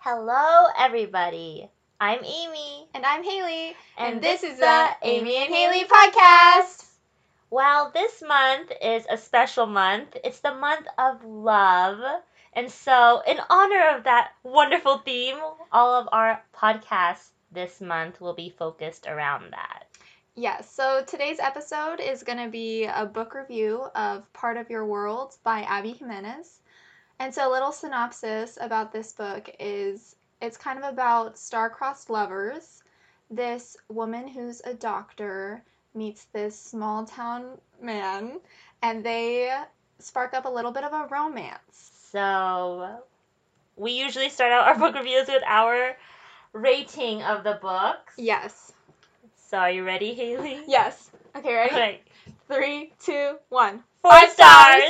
Hello, everybody. I'm Amy. And I'm Haley. And this this is the Amy and Haley podcast. Well, this month is a special month. It's the month of love. And so, in honor of that wonderful theme, all of our podcasts this month will be focused around that. Yes, so today's episode is going to be a book review of Part of Your World by Abby Jimenez. And so a little synopsis about this book is it's kind of about star-crossed lovers. This woman who's a doctor meets this small town man, and they spark up a little bit of a romance. So, we usually start out our book reviews with our rating of the books. Yes. So, are you ready, Haley? Yes. Okay, ready? Okay. 3, 2, 1. 4 stars!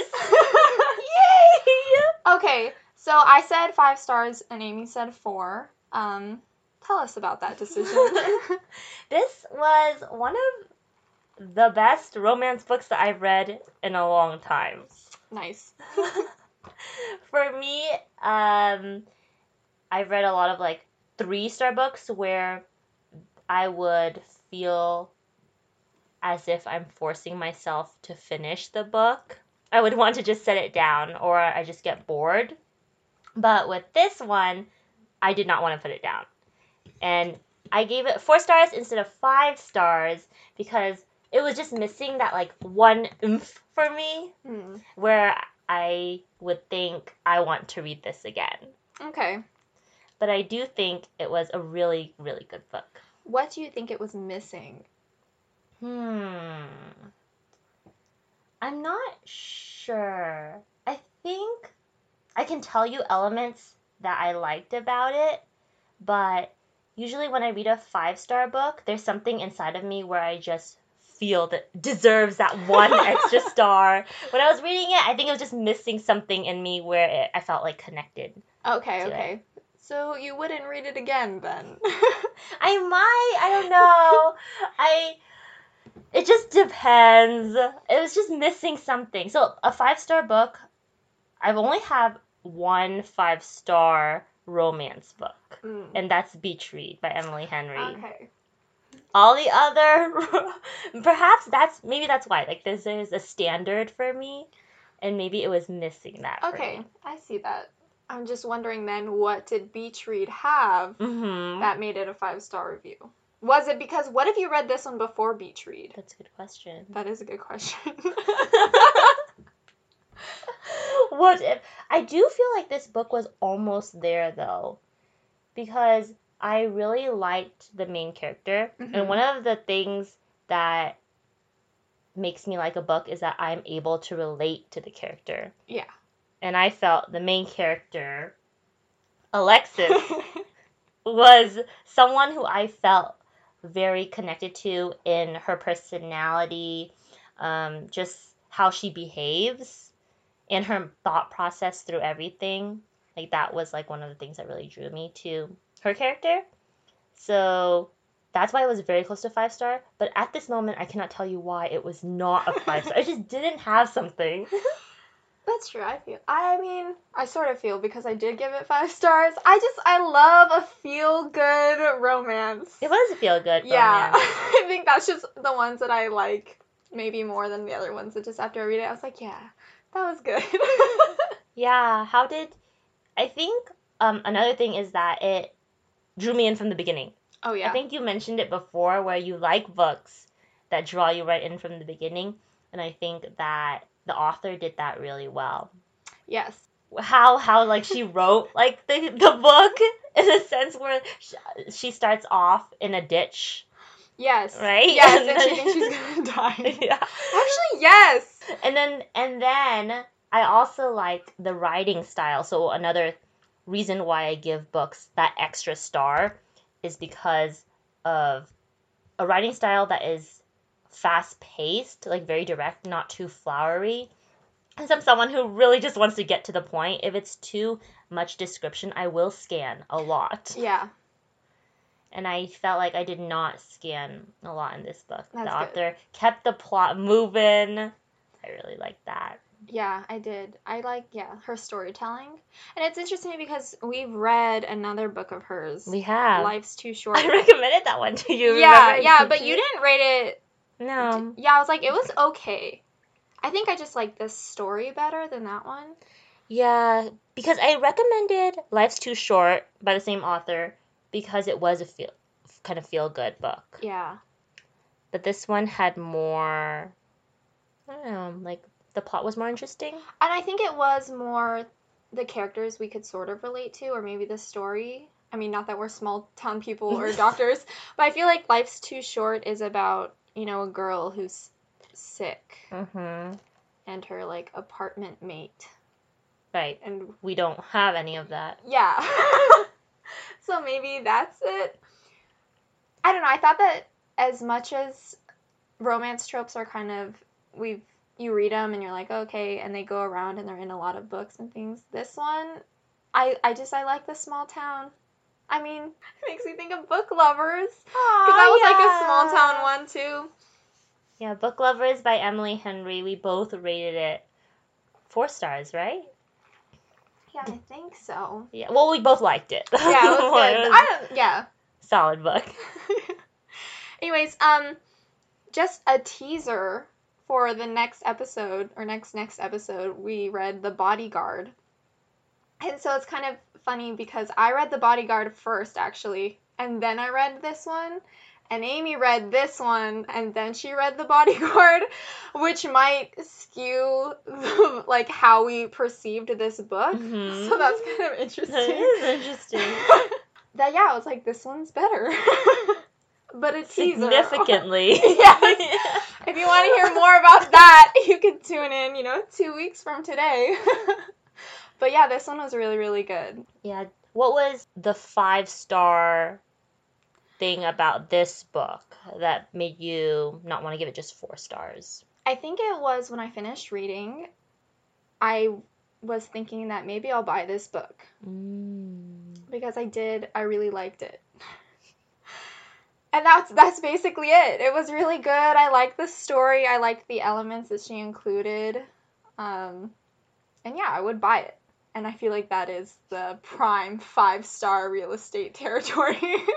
Yay! Okay, so I said 5 stars and Amy said 4. Tell us about that decision. This was one of the best romance books that I've read in a long time. Nice. For me, I've read a lot of like 3-star books where I would feel as if I'm forcing myself to finish the book. I would want to just set it down or I just get bored. But with this one, I did not want to put it down. And I gave it 4 stars instead of 5 stars because it was just missing that like one oomph for me where I would think I want to read this again. Okay. But I do think it was a really, really good book. What do you think it was missing? I'm not sure. I think I can tell you elements that I liked about it, but usually when I read a 5-star book, there's something inside of me where I just feel that deserves that one extra star. When I was reading it, I think it was just missing something in me where I felt like connected. Okay. So you wouldn't read it again then? I might. I don't know. It just depends. It was just missing something. So a 5-star book, I've only have one 5-star romance book, and that's Beach Read by Emily Henry. Okay. All the other, perhaps that's why. Like there's a standard for me, and maybe it was missing that. Okay, for me. I see that. I'm just wondering then, what did Beach Read have that made it a 5-star review? Was it because, what if you read this one before Beach Read? That's a good question. That is a good question. What if? I do feel like this book was almost there, though, because I really liked the main character. And one of the things that makes me like a book is that I'm able to relate to the character. Yeah. And I felt the main character, Alexis, was someone who I felt very connected to in her personality, just how she behaves, and her thought process through everything. Like that was like one of the things that really drew me to her character. So that's why it was very close to 5-star. But at this moment, I cannot tell you why it was not a 5-star. I just didn't have something. That's true. I sort of feel because I did give it 5 stars. I love a feel-good romance. It was a feel-good romance. Yeah. I think that's just the ones that I like maybe more than the other ones. That just after I read it, I was like, yeah, that was good. Yeah. I think another thing is that it drew me in from the beginning. Oh, yeah. I think you mentioned it before where you like books that draw you right in from the beginning. And I think that the author did that really well. Yes. How like she wrote like the book in a sense where she starts off in a ditch. Yes. Right? Yes, and she thinks she's gonna die. Yeah. Actually, yes. And then I also like the writing style. So another reason why I give books that extra star is because of a writing style that is fast-paced, like very direct, not too flowery. And I'm someone who really just wants to get to the point. If it's too much description, I will scan a lot. Yeah. And I felt like I did not scan a lot in this book. That's the author kept the plot moving. I really liked that. Yeah, I did. I like, yeah, her storytelling. And it's interesting because we've read another book of hers. We have. Life's Too Short. I recommended that one to you, Yeah, remember? yeah, but you didn't rate it. No. Yeah, I was like, it was okay. I think I just like this story better than that one. Yeah, because I recommended Life's Too Short by the same author because it was a kind of feel good book. Yeah. But this one had more, I don't know, like the plot was more interesting. And I think it was more the characters we could sort of relate to, or maybe the story. I mean, not that we're small town people or doctors, but I feel like Life's Too Short is about, a girl who's sick Mm-hmm. and her, like, apartment mate. Right. And we don't have any of that. Yeah. So maybe that's it. I don't know. I thought that as much as romance tropes are kind of, you read them and you're like, okay, and they go around and they're in a lot of books and things. This one, I like the small town. I mean, it makes me think of Book Lovers. Because that was like a small town one too. Yeah, Book Lovers by Emily Henry. We both rated it 4 stars, right? Yeah, I think so. Yeah, well, we both liked it. Yeah, it was good. Yeah. Solid book. Anyways, just a teaser for the next episode, or next episode, we read The Bodyguard. And so it's kind of funny because I read The Bodyguard first, actually, and then I read this one. And Amy read this one, and then she read The Bodyguard, which might skew, like, how we perceived this book. Mm-hmm. So that's kind of interesting. That is interesting. Yeah, I was like, this one's better. But a teaser. Significantly. Yes. If you want to hear more about that, you can tune in, 2 weeks from today. But yeah, this one was really, really good. Yeah. What was the 5-star thing about this book that made you not want to give it just 4 stars? I think it was when I finished reading, I was thinking that maybe I'll buy this book. Because I really liked it. And that's basically it. It was really good. I liked the story. I liked the elements that she included. And yeah, I would buy it. And I feel like that is the prime 5-star real estate territory.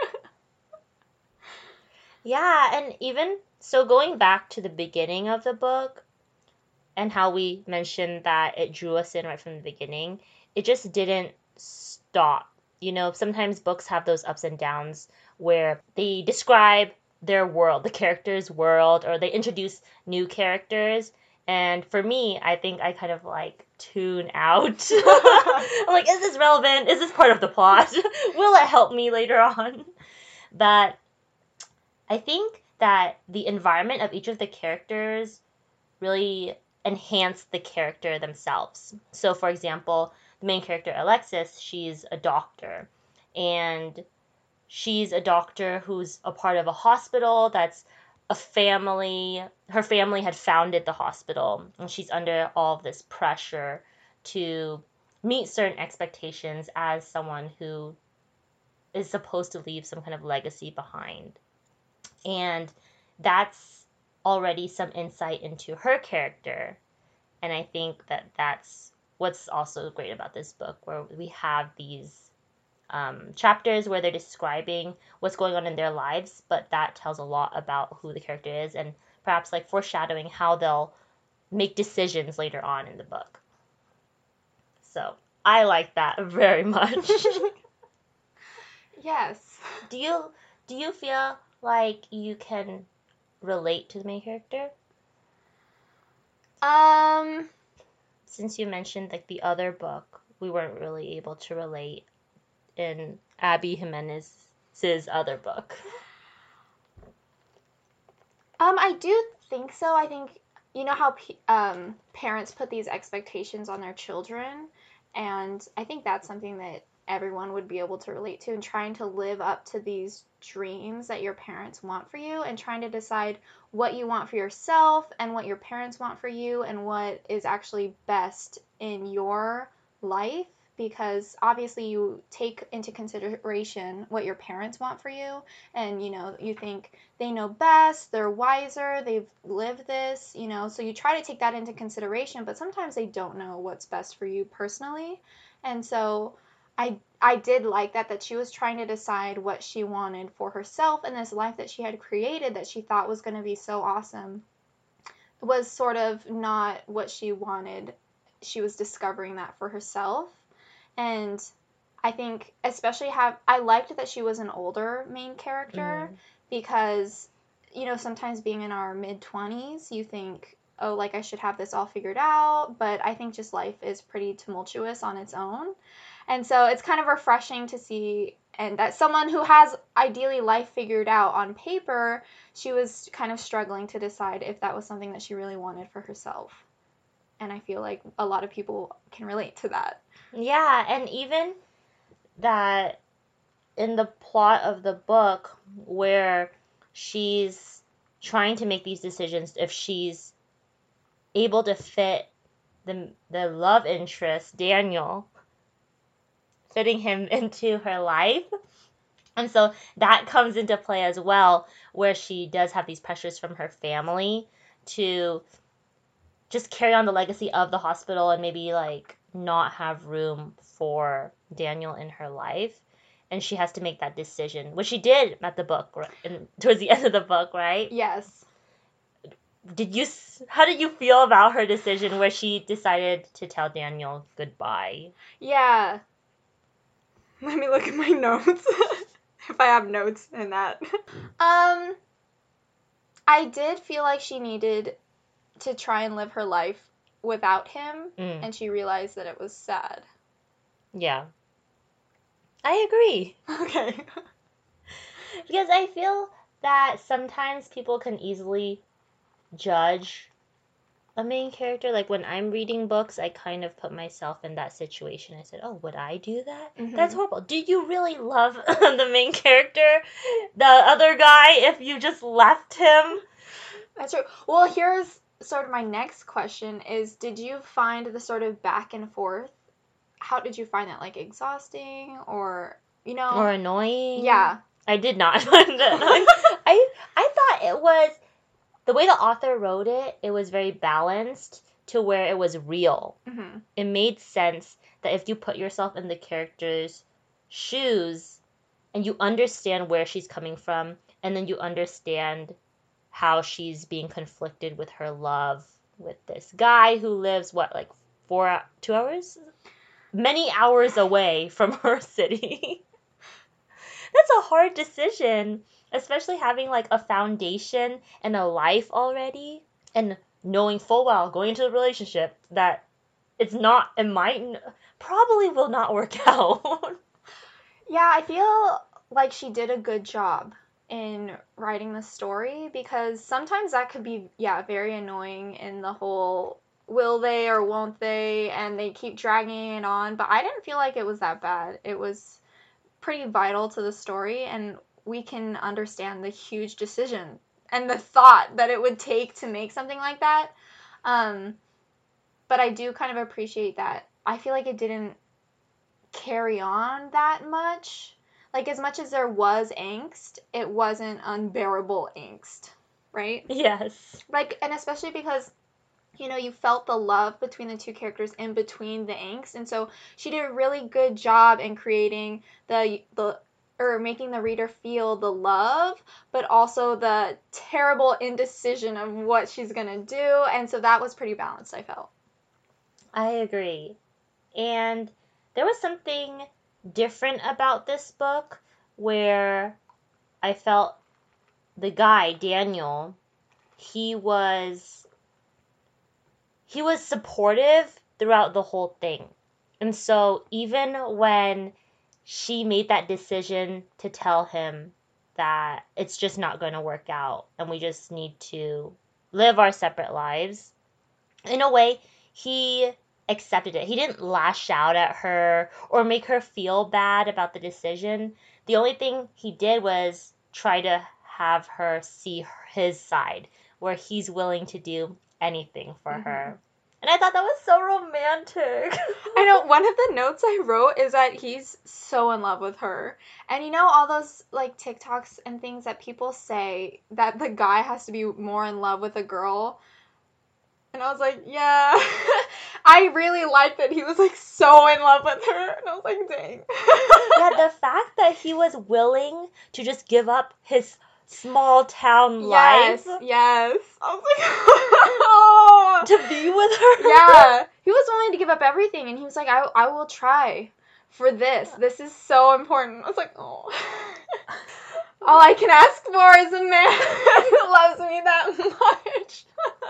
Yeah, and even so, going back to the beginning of the book and how we mentioned that it drew us in right from the beginning, it just didn't stop. Sometimes books have those ups and downs where they describe their world, the character's world, or they introduce new characters. And for me, I think I kind of like tune out. I'm like, is this relevant? Is this part of the plot? Will it help me later on? But I think that the environment of each of the characters really enhance the character themselves. So, for example, the main character, Alexis, she's a doctor. And she's a doctor who's a part of a hospital that's a family. Her family had founded the hospital, and she's under all of this pressure to meet certain expectations as someone who is supposed to leave some kind of legacy behind. And that's already some insight into her character. And I think that that's what's also great about this book, where we have these chapters where they're describing what's going on in their lives, but that tells a lot about who the character is and perhaps like foreshadowing how they'll make decisions later on in the book. So I like that very much. Yes. Do you feel like you can relate to the main character? Since you mentioned like the other book, we weren't really able to relate in Abby Jimenez's other book. I do think so. I think, how parents put these expectations on their children, and I think that's something that everyone would be able to relate to, and trying to live up to these dreams that your parents want for you, and trying to decide what you want for yourself and what your parents want for you and what is actually best in your life. because obviously you take into consideration what your parents want for you, and you think they know best, they're wiser, they've lived this, so you try to take that into consideration, but sometimes they don't know what's best for you personally. And so I did like that she was trying to decide what she wanted for herself, and this life that she had created that she thought was going to be so awesome was sort of not what she wanted. She was discovering that for herself. And I think especially I liked that she was an older main character, because sometimes being in our mid-20s, you think, oh, like I should have this all figured out, but I think just life is pretty tumultuous on its own. And so it's kind of refreshing to see, and that someone who has ideally life figured out on paper, she was kind of struggling to decide if that was something that she really wanted for herself. And I feel like a lot of people can relate to that. Yeah, and even that in the plot of the book where she's trying to make these decisions, if she's able to fit the love interest, Daniel, fitting him into her life. And so that comes into play as well, where she does have these pressures from her family to just carry on the legacy of the hospital and maybe like not have room for Daniel in her life. And she has to make that decision, which she did at the book, towards the end of the book, right? Yes. How did you feel about her decision where she decided to tell Daniel goodbye? Yeah. Let me look at my notes. If I have notes in that. I did feel like she needed to try and live her life without him, and she realized that it was sad. Yeah. I agree. Okay. Because I feel that sometimes people can easily judge a main character. Like when I'm reading books, I kind of put myself in that situation. I said, oh, would I do that? Mm-hmm. That's horrible. Do you really love the main character, the other guy, if you just left him? That's true. Well, here's sort of my next question is, did you find the sort of back and forth, how did you find that, like, exhausting or, Or annoying? Yeah. I did not find it annoying. I thought it was, the way the author wrote it, it was very balanced to where it was real. Mm-hmm. It made sense that if you put yourself in the character's shoes and you understand where she's coming from, and then you understand how she's being conflicted with her love with this guy who lives, like 2 hours? Many hours away from her city. That's a hard decision, especially having like a foundation and a life already, and knowing full well going into the relationship that it might probably will not work out. Yeah, I feel like she did a good job in writing the story, because sometimes that could be, very annoying in the whole will they or won't they, and they keep dragging it on, but I didn't feel like it was that bad. It was pretty vital to the story, and we can understand the huge decision and the thought that it would take to make something like that. But I do kind of appreciate that. I feel like it didn't carry on that much. Like, as much as there was angst, it wasn't unbearable angst, right? Yes. Like, and especially because, you felt the love between the two characters in between the angst, and so she did a really good job in creating or making the reader feel the love, but also the terrible indecision of what she's gonna do, and so that was pretty balanced, I felt. I agree. And there was something different about this book where I felt the guy, Daniel, he was supportive throughout the whole thing. And so even when she made that decision to tell him that it's just not going to work out and we just need to live our separate lives, in a way, he accepted it. He didn't lash out at her or make her feel bad about the decision. The only thing he did was try to have her see his side, where he's willing to do anything for her. And I thought that was so romantic. I know, one of the notes I wrote is that he's so in love with her. And you know all those, like, TikToks and things that people say that the guy has to be more in love with a girl? And I was like, yeah. I really liked that he was, like, so in love with her. And I was like, dang. Yeah, the fact that he was willing to just give up his small town life Yes. I was like, oh. to be with her. Yeah. He was willing to give up everything. And he was like, I will try for this. This is so important. I was like, oh. All I can ask for is a man who loves me that much.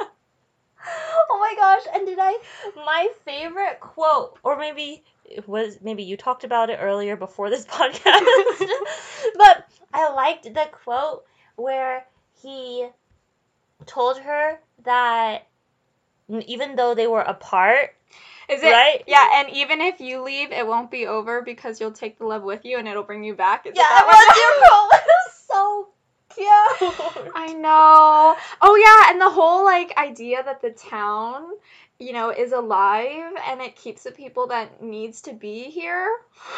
Oh my gosh, and my favorite quote, or maybe you talked about it earlier before this podcast, but I liked the quote where he told her that even though they were apart, Is it? Right? Yeah, and even if you leave, it won't be over because you'll take the love with you and it'll bring you back. Is it yeah, that that was your quote. It was so cute. I know. Oh yeah, and the whole like idea that the town, you know, is alive and it keeps the people that needs to be here.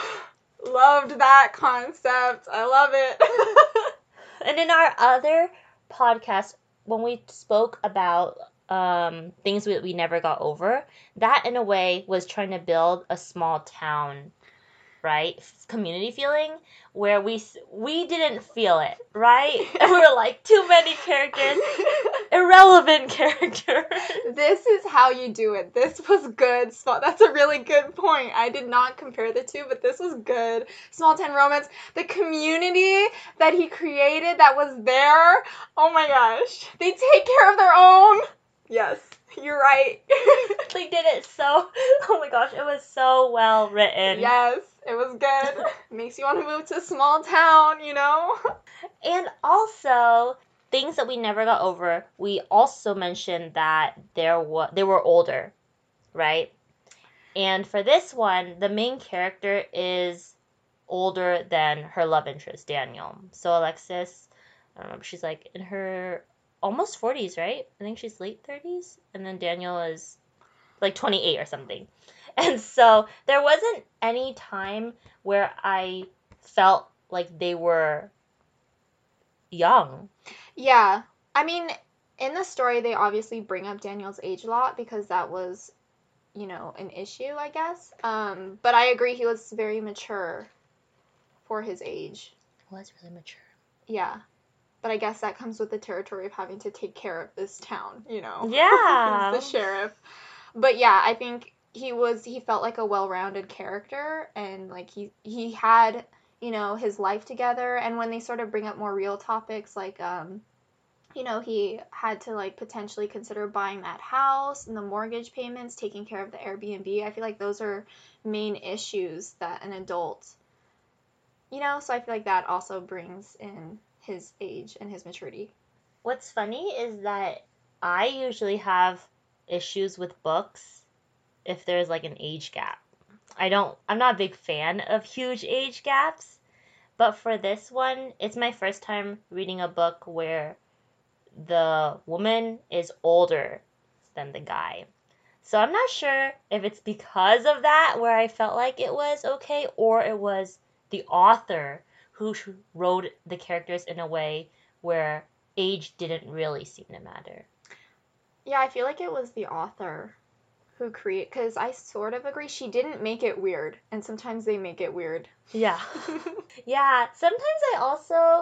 Loved that concept. I love it. And in our other podcast, when we spoke about things we never got over, that in a way was trying to build a small town, right? Community feeling where we didn't feel it, right? And we were like, too many characters, irrelevant characters. This is how you do it. This was good. That's a really good point. I did not compare the two, but this was good. Small town romance. The community that he created that was there. Oh my gosh. They take care of their own. Yes, you're right. They did it so, oh my gosh, it was so well written. Yes, it was good. Makes you want to move to a small town, you know? And also, things that we never got over, we also mentioned that they were older, right? And for this one, the main character is older than her love interest, Daniel. So Alexis, I don't know, she's like in her almost 40s, right? I think she's late 30s. And then Daniel is like 28 or something. And so there wasn't any time where I felt like they were young. Yeah. I mean, in the story, they obviously bring up Daniel's age a lot because that was, you know, an issue, I guess. But I agree, he was very mature for his age. He was really mature. Yeah. But I guess that comes with the territory of having to take care of this town, you know? Yeah. He's the sheriff. But yeah, I think he felt like a well-rounded character and like he had, you know, his life together, and when they sort of bring up more real topics like you know, he had to like potentially consider buying that house and the mortgage payments, taking care of the Airbnb. I feel like those are main issues that an adult, you know, so I feel like that also brings in his age and his maturity. What's funny is that I usually have issues with books if there's like an age gap. I'm not a big fan of huge age gaps, but for this one, it's my first time reading a book where the woman is older than the guy. So I'm not sure if it's because of that where I felt like it was okay, or it was the author who wrote the characters in a way where age didn't really seem to matter. Yeah, I feel like it was the author who created, because I sort of agree, she didn't make it weird, and sometimes they make it weird. Yeah. Yeah, sometimes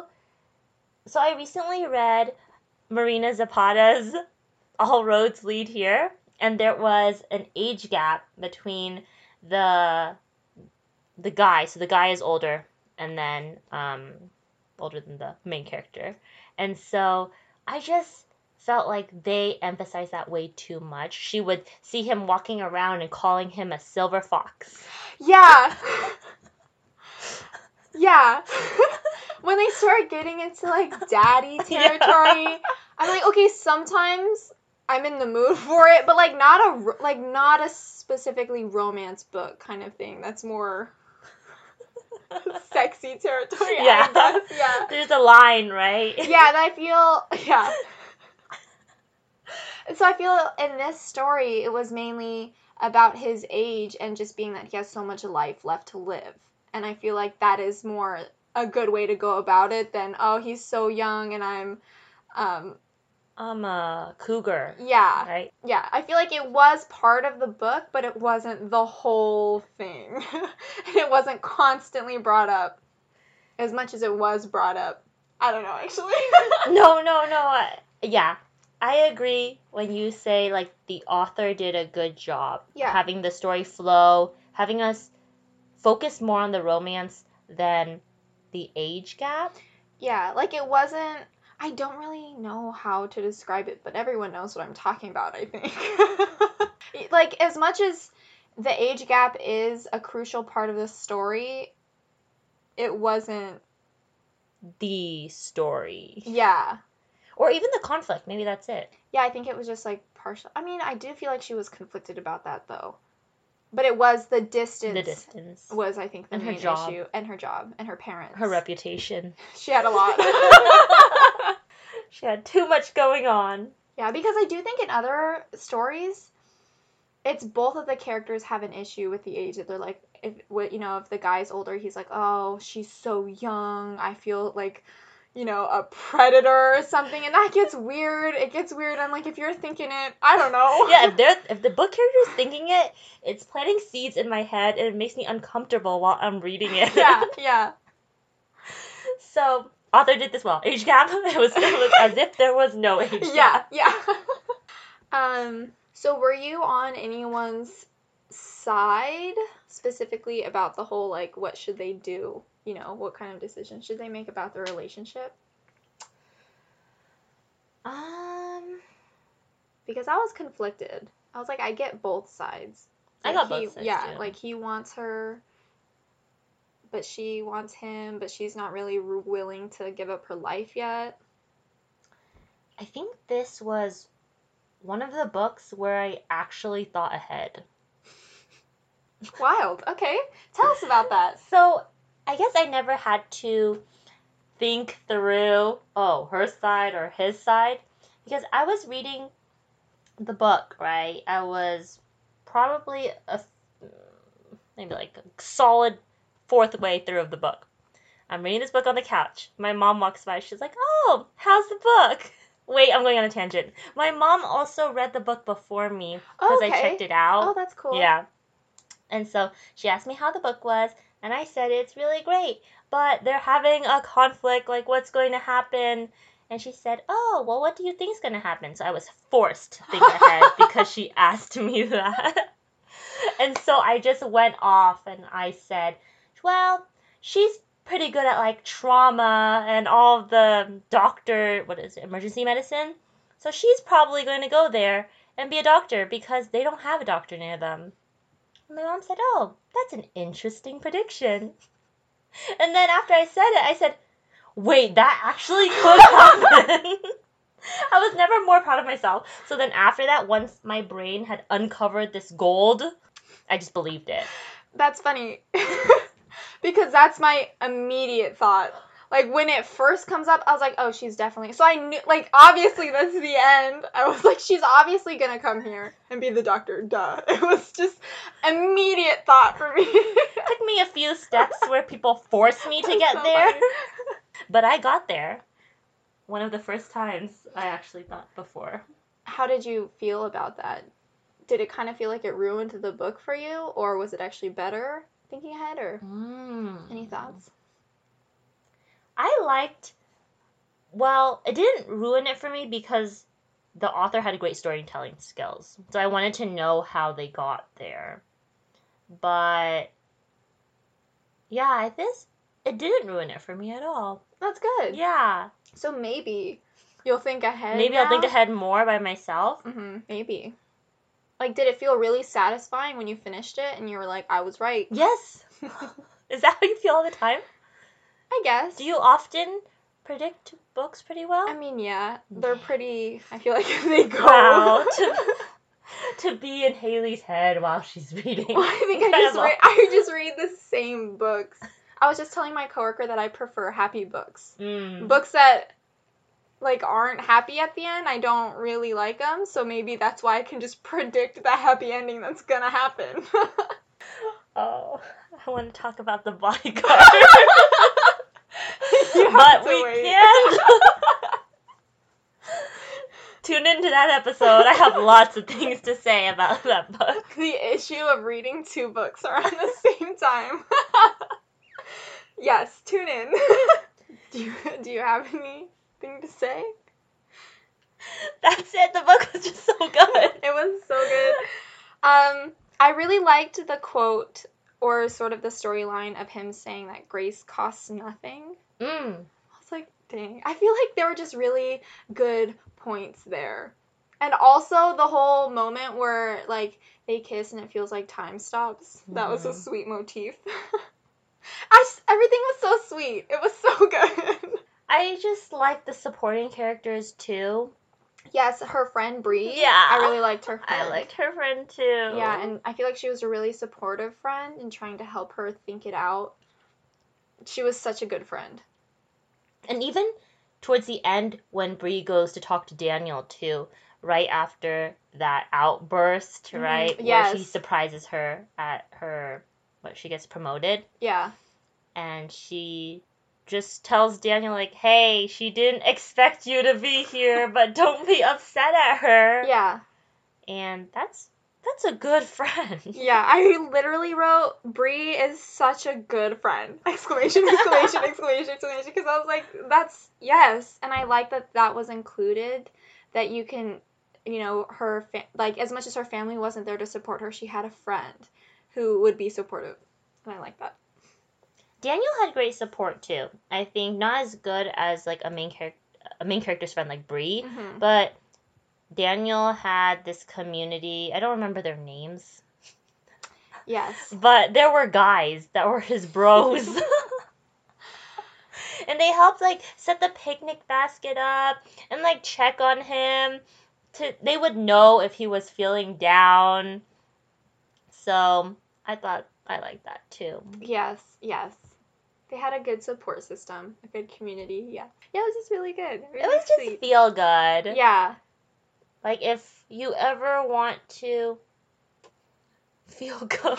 I recently read Marina Zapata's All Roads Lead Here, and there was an age gap between the guy, so the guy is older, and then older than the main character. And so I just felt like they emphasized that way too much. She would see him walking around and calling him a silver fox. Yeah. Yeah. When they start getting into like daddy territory, yeah. I'm like, okay, sometimes I'm in the mood for it, but like not a specifically romance book kind of thing. That's more sexy territory. Yeah. I guess. Yeah. There's a line, right? Yeah, and I feel, yeah. And so I feel in this story, it was mainly about his age and just being that he has so much life left to live. And I feel like that is more a good way to go about it than, oh, he's so young and I'm a cougar. yeah. Right? Yeah, I feel like it was part of the book, but it wasn't the whole thing. And it wasn't constantly brought up as much as it was brought up. I don't know, actually. No. Yeah. I agree when you say, like, the author did a good job. Yeah. Having the story flow, having us focus more on the romance than the age gap. Yeah, like it wasn't. I don't really know how to describe it, but everyone knows what I'm talking about, I think. Like, as much as the age gap is a crucial part of the story, it wasn't. The story. Yeah. Or even the conflict. Maybe that's it. Yeah, I think it was just like partial. I mean, I do feel like she was conflicted about that, though. But it was the distance. The distance. Was, I think, the And her main job. issue. And her job. And her parents. Her reputation. She had a lot. She had too much going on. Yeah, because I do think in other stories, it's both of the characters have an issue with the age that they're like, if the guy's older, he's like, oh, she's so young. I feel like, a predator or something, and that gets weird. It gets weird. I'm like, if you're thinking it, I don't know. Yeah, if the book character is thinking it, it's planting seeds in my head, and it makes me uncomfortable while I'm reading it. Yeah. So, author did this well. Age gap, it was as if there was no age gap. Yeah. So were you on anyone's side specifically about the whole, like, what should they do? What kind of decision should they make about their relationship? Because I was conflicted. I was like, I get both sides. I got both sides, yeah, too. like, he wants her, but she wants him, but she's not really willing to give up her life yet. I think this was one of the books where I actually thought ahead. Wild. Okay. Tell us about that. So, I guess I never had to think through, her side or his side. Because I was reading the book, right? I was probably maybe like a solid fourth way through of the book. I'm reading this book on the couch. My mom walks by. She's like, oh, how's the book? Wait, I'm going on a tangent. My mom also read the book before me because I checked it out. Oh, that's cool. Yeah. And so she asked me how the book was, and I said it's really great, but they're having a conflict, like what's going to happen? And she said, oh, well, what do you think is going to happen? So I was forced to think ahead because she asked me that. And so I just went off and I said, well, she's pretty good at like trauma and all of the emergency medicine. So she's probably going to go there and be a doctor because they don't have a doctor near them. And my mom said, oh, that's an interesting prediction. And then after I said it, I said, wait, that actually could happen. I was never more proud of myself. So then after that, once my brain had uncovered this gold, I just believed it. That's funny. Because that's my immediate thought. Like, when it first comes up, I was like, oh, she's definitely... So I knew, like, obviously that's the end. I was like, she's obviously gonna come here and be the doctor. Duh. It was just immediate thought for me. It took me a few steps where people forced me to get so there. funny. But I got there. One of the first times I actually thought before. How did you feel about that? Did it kind of feel like it ruined the book for you? Or was it actually better thinking ahead? Or any thoughts? It didn't ruin it for me because the author had great storytelling skills. So I wanted to know how they got there. But, yeah, it didn't ruin it for me at all. That's good. Yeah. So maybe you'll think ahead. Maybe now? I'll think ahead more by myself. Mm-hmm. Maybe. Like, did it feel really satisfying when you finished it and you were like, I was right? Yes. Is that how you feel all the time? I guess. Do you often predict books pretty well? I mean, yeah. They're pretty... I feel like they go... Wow. To be in Haley's head while she's reading. Well, I think I just read the same books. I was just telling my coworker that I prefer happy books. Books that like aren't happy at the end, I don't really like them. So maybe that's why I can just predict the happy ending that's gonna happen. Oh, I want to talk about The Bodyguard. You have But to we wait. can't. Tune into that episode. I have lots of things to say about that book. The issue of reading 2 books around the same time. Yes, tune in. Do you have anything to say? That's it. The book was just so good. It was so good. I really liked the quote or sort of the storyline of him saying that grace costs nothing. I was like, dang. I feel like there were just really good points there. And also the whole moment where, like, they kiss and it feels like time stops. That was a sweet motif. Everything was so sweet. It was so good. I just like the supporting characters too. Yes, her friend Bree. Yeah. I really liked her friend. I liked her friend too. Yeah, and I feel like she was a really supportive friend and trying to help her think it out. She was such a good friend. And even towards the end, when Bree goes to talk to Daniel too, right after that outburst, right? Yes. Where she surprises her at she gets promoted. Yeah. And she just tells Daniel, like, hey, she didn't expect you to be here, but don't be upset at her. Yeah. And that's a good friend. Yeah, I literally wrote, Bree is such a good friend. Exclamation, exclamation, exclamation, exclamation. Because I was like, that's, yes. And I like that was included, that you can, you know, like, as much as her family wasn't there to support her, she had a friend who would be supportive. And I like that. Daniel had great support too. I think not as good as like a main character's friend like Bree, but Daniel had this community. I don't remember their names. Yes. But there were guys that were his bros. And they helped like set the picnic basket up and like check on him. They would know if he was feeling down. So I thought I liked that too. Yes, yes. They had a good support system, a good community. Yeah. Yeah, it was just really good. Really it was sweet. just feel good. Yeah. Like if you ever want to feel good.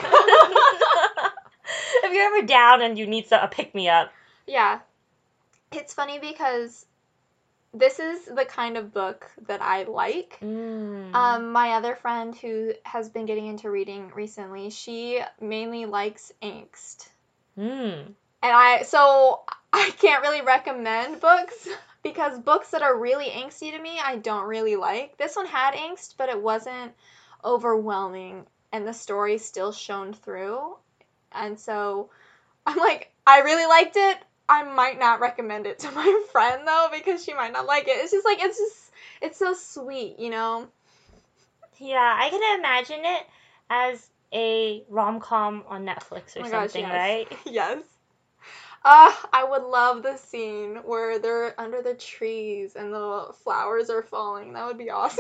If you're ever down and you need a pick-me-up. Yeah. It's funny because this is the kind of book that I like. My other friend who has been getting into reading recently, she mainly likes angst. And so I can't really recommend books because books that are really angsty to me, I don't really like. This one had angst, but it wasn't overwhelming and the story still shone through. And so I'm like, I really liked it. I might not recommend it to my friend though because she might not like it. It's just like, it's so sweet, you know? Yeah, I can imagine it as a rom-com on Netflix or something, yes. right? Yes. I would love the scene where they're under the trees and the flowers are falling. That would be awesome.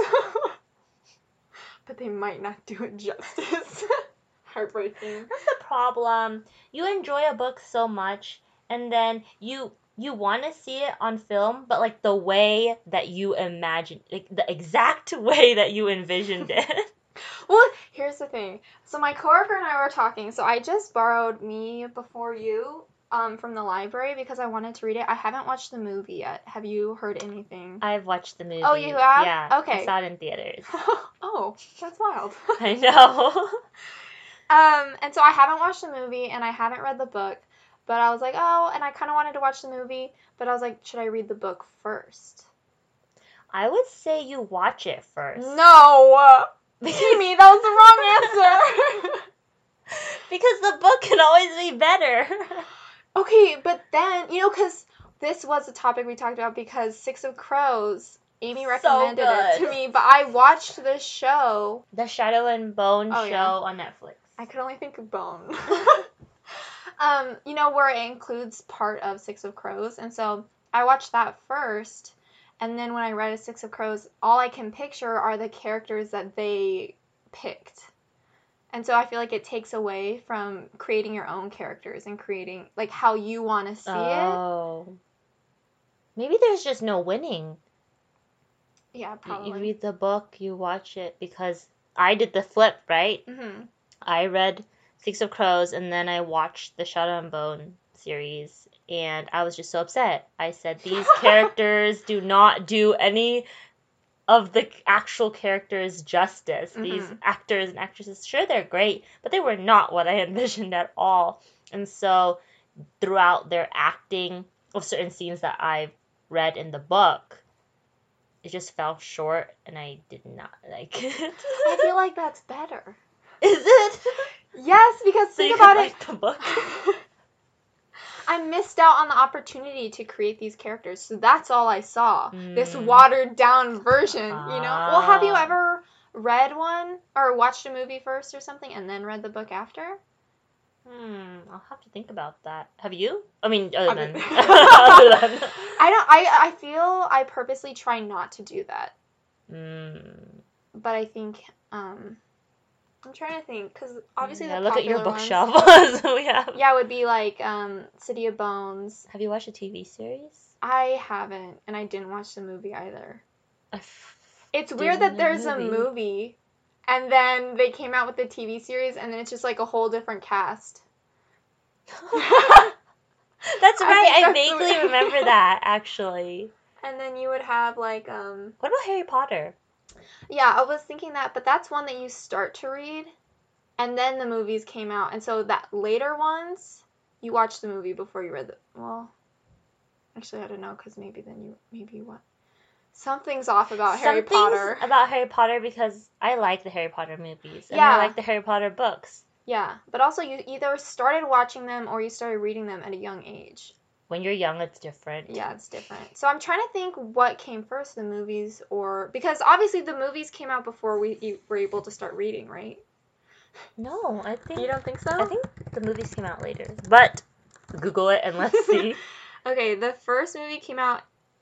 But they might not do it justice. Heartbreaking. That's the problem. You enjoy a book so much, and then you want to see it on film, but like the way that you imagine, like the exact way that you envisioned it. Well, here's the thing. So my coworker and I were talking. So I just borrowed Me Before You from the library because I wanted to read it. I haven't watched the movie yet. Have you heard anything? I've watched the movie. Oh, you have? Yeah. Okay. I saw it in theaters. Oh, that's wild. I know. And so I haven't watched the movie and I haven't read the book, but I was like, oh, and I kind of wanted to watch the movie, but I was like, should I read the book first? I would say you watch it first. No! Kimi, that was the wrong answer! Because the book can always be better. Okay, but then, you know, because this was a topic we talked about because Six of Crows, Amy recommended it to me, but I watched this show. The Shadow and Bone show yeah. on Netflix. I could only think of Bone. You know, where it includes part of Six of Crows, and so I watched that first, and then when I read a Six of Crows, all I can picture are the characters that they picked. And so I feel like it takes away from creating your own characters and creating, like, how you want to see it. Oh. Maybe there's just no winning. Yeah, You probably. read the book, you watch it, because I did the flip, right? Mm-hmm. I read Six of Crows and then I watched the Shadow and Bone series and I was just so upset. I said, these characters do not do any of the actual characters justice. These actors and actresses, sure, they're great, but they were not what I envisioned at all. And so throughout their acting of certain scenes that I've read in the book, it just fell short and I did not like it. I feel like that's better. Is it? Yes, because So think you about could it. like the book. I missed out on the opportunity to create these characters, so that's all I saw. This Mm. watered down version, you know? Well, have you Ah. ever read one or watched a movie first or something and then read the book after? I'll have to think about that. Have you? I mean, other than. I feel I purposely try not to do that. But I think, I'm trying to think, because obviously the look at your popular bookshelf. ones, So we have. yeah, would be like City of Bones. Have you watched a TV series? I haven't, and I didn't watch the movie either. It's weird that there's a movie, and then they came out with the TV series, and then it's just like a whole different cast. That's right. I vaguely remember that, actually. And then you would have like What about Harry Potter? Yeah, I was thinking that, but that's one that you start to read, and then the movies came out, and so that later ones, you watched the movie before you read the. Well, actually, I don't know, because maybe what? Something's off about Harry Potter. About Harry Potter because I like the Harry Potter movies and Yeah. I like the Harry Potter books. Yeah, but also you either started watching them or you started reading them at a young age. When you're young, it's different. Yeah, it's different. So I'm trying to think what came first, the movies or... Because obviously the movies came out before you were able to start reading, right? No, I think... You don't think so? I think the movies came out later. But, Google it and let's see. Okay, the first movie came out...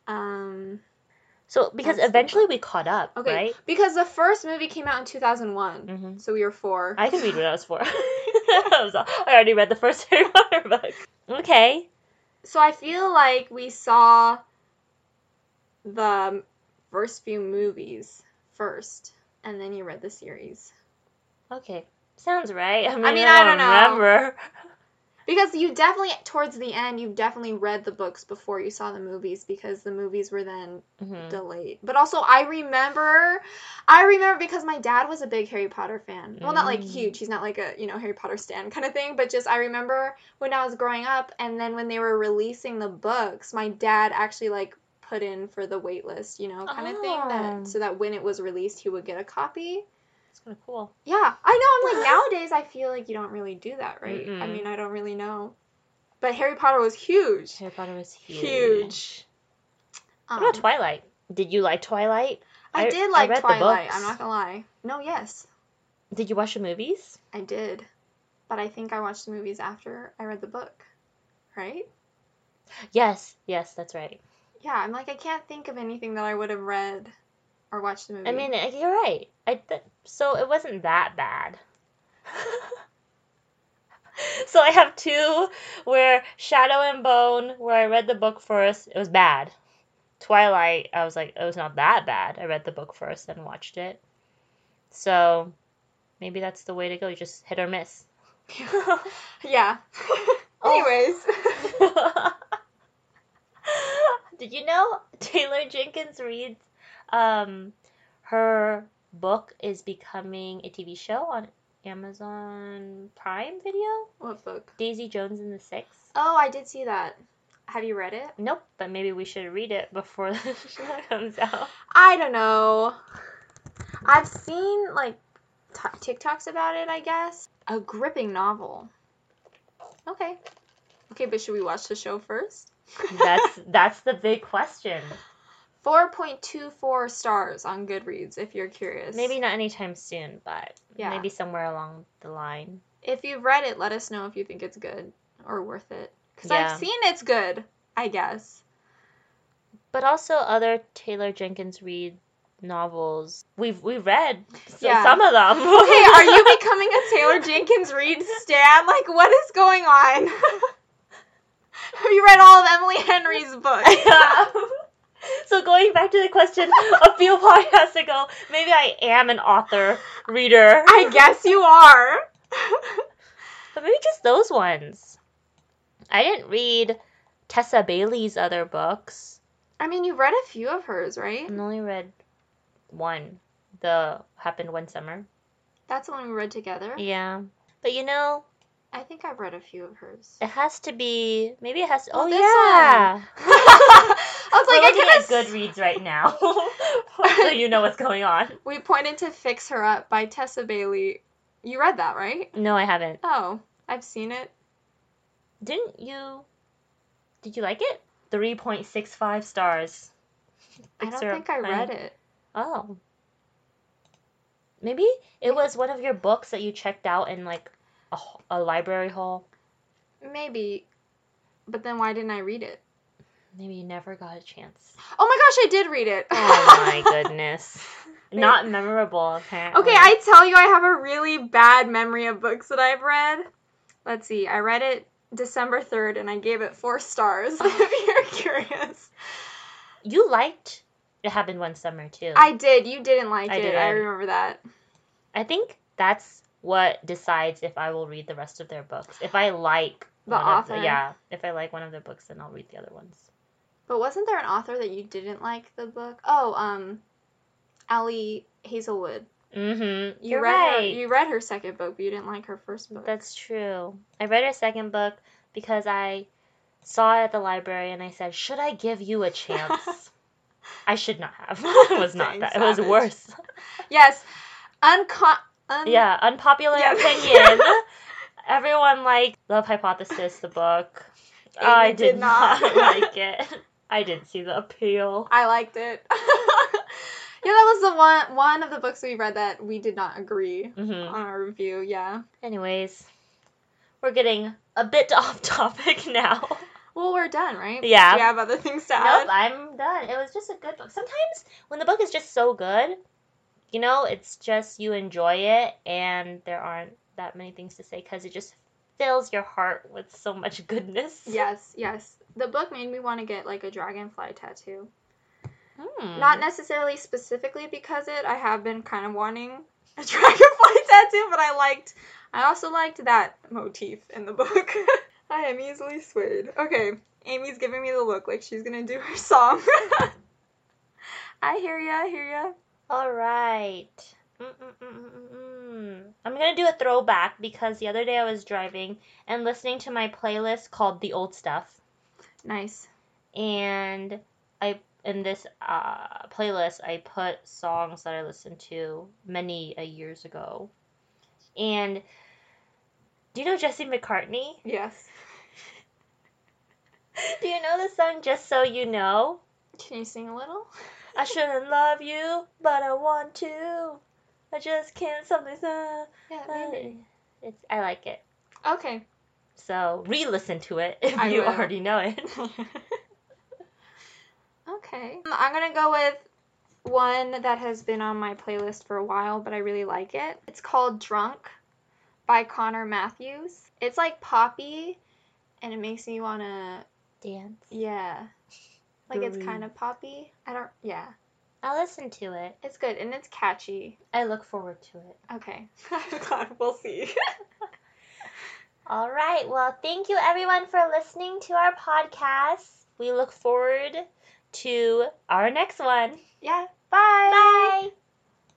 So, because eventually we caught up, right? Because the first movie came out in 2001, so we were 4. I could read when I was 4. I already read the first Harry Potter book. Okay. So I feel like we saw the first few movies first, and then you read the series. Okay. Sounds right. I mean I don't know. Remember. Because you definitely, towards the end, you definitely read the books before you saw the movies, because the movies were then delayed. But also, I remember because my dad was a big Harry Potter fan. Well, not like huge. He's not like a, Harry Potter stan kind of thing. But just, I remember when I was growing up, and then when they were releasing the books, my dad actually, like, put in for the wait list, kind of thing. So that when it was released, he would get a copy. It's kind of cool. Yeah, I know. I'm like, nowadays, I feel like you don't really do that, right? I mean, I don't really know. But Harry Potter was huge. Harry Potter was huge. What about Twilight? Did you like Twilight? I did like Twilight. I'm not gonna lie. No, yes. Did you watch the movies? I did. But I think I watched the movies after I read the book. Right? Yes, that's right. Yeah, I'm like, I can't think of anything that I would have read or watched the movie. I mean, you're right. So it wasn't that bad. So I have 2 where Shadow and Bone, where I read the book first, it was bad. Twilight, I was like, it was not that bad. I read the book first and watched it. So maybe that's the way to go. You just hit or miss. Yeah. Anyways. Did you know Taylor Jenkins Reid's her book is becoming a TV show on Amazon Prime Video? What book? Daisy Jones and the Six. Oh, I did see that. Have you read it? Nope, but maybe we should read it before the show comes out. I don't know. I've seen, like, TikToks about it, I guess. A gripping novel. Okay, but should we watch the show first? That's the big question. 4.24 stars on Goodreads, if you're curious. Maybe not anytime soon, but maybe somewhere along the line. If you've read it, let us know if you think it's good or worth it. Because I've seen it's good, I guess. But also other Taylor Jenkins Reid novels. We've read some of them. Okay, are you becoming a Taylor Jenkins Reid stan? Like, what is going on? Have you read all of Emily Henry's books? I have. So going back to the question a few podcasts ago, maybe I am an author reader. I guess you are. But maybe just those ones. I didn't read Tessa Bailey's other books. I mean, you read a few of hers, right? I only read one. The Happened One Summer. That's the one we read together? Yeah. But you know, I think I've read a few of hers. it has to be, maybe it has to, Well, oh this yeah. I was We're like, looking I at Goodreads right now. So you know what's going on. We pointed to Fix Her Up by Tessa Bailey. You read that, right? No, I haven't. Oh, I've seen it. Did you like it? 3.65 stars. I don't think I read it. Oh. Maybe it was one of your books that you checked out in like a library hall. Maybe. But then why didn't I read it? Maybe you never got a chance. Oh my gosh, I did read it. Oh my goodness. Not memorable, apparently. Okay, I tell you, I have a really bad memory of books that I've read. Let's see, I read it December 3rd and I gave it 4 stars, if you're curious. You liked It Happened One Summer, too. I did. You didn't like I it. did. I remember that. I think that's what decides if I will read the rest of their books. If I like The author. if I like one of their books, then I'll read the other ones. But wasn't there an author that you didn't like the book? Oh, Allie Hazelwood. Mm-hmm. You read her second book, but you didn't like her first book. That's true. I read her second book because I saw it at the library and I said, should I give you a chance? I should not have. It was not that. It was worse. Yes. Unpopular opinion. Everyone liked Love Hypothesis, the book. Amy I did not not. like it. I didn't see the appeal. I liked it. Yeah, that was the one of the books we read that we did not agree on our review, yeah. Anyways, we're getting a bit off topic now. Well, we're done, right? Yeah. Do you have other things to add? Nope, I'm done. It was just a good book. Sometimes when the book is just so good, you know, it's just you enjoy it and there aren't that many things to say because it just fills your heart with so much goodness. Yes. The book made me want to get like a dragonfly tattoo. Hmm. Not necessarily specifically because I have been kind of wanting a dragonfly tattoo, but I also liked that motif in the book. I am easily swayed. Okay, Amy's giving me the look like she's gonna do her song. I hear ya. All right. I'm going to do a throwback because the other day I was driving and listening to my playlist called The Old Stuff. Nice. And in this playlist, I put songs that I listened to many years ago. And do you know Jesse McCartney? Yes. Do you know the song Just So You Know? Can you sing a little? I shouldn't love you, but I want to. I just can't something. Yeah, maybe. I like it. Okay. So re-listen to it if I you will. already know it. Okay. I'm gonna go with one that has been on my playlist for a while, but I really like it. It's called Drunk by Connor Matthews. It's like poppy, and it makes me wanna Dance. Yeah. Like it's Groovy. kind of poppy. Yeah. I'll listen to it. It's good, and it's catchy. I look forward to it. Okay. We'll see. All right. Well, thank you everyone for listening to our podcast. We look forward to our next one. Yeah. Bye. Bye.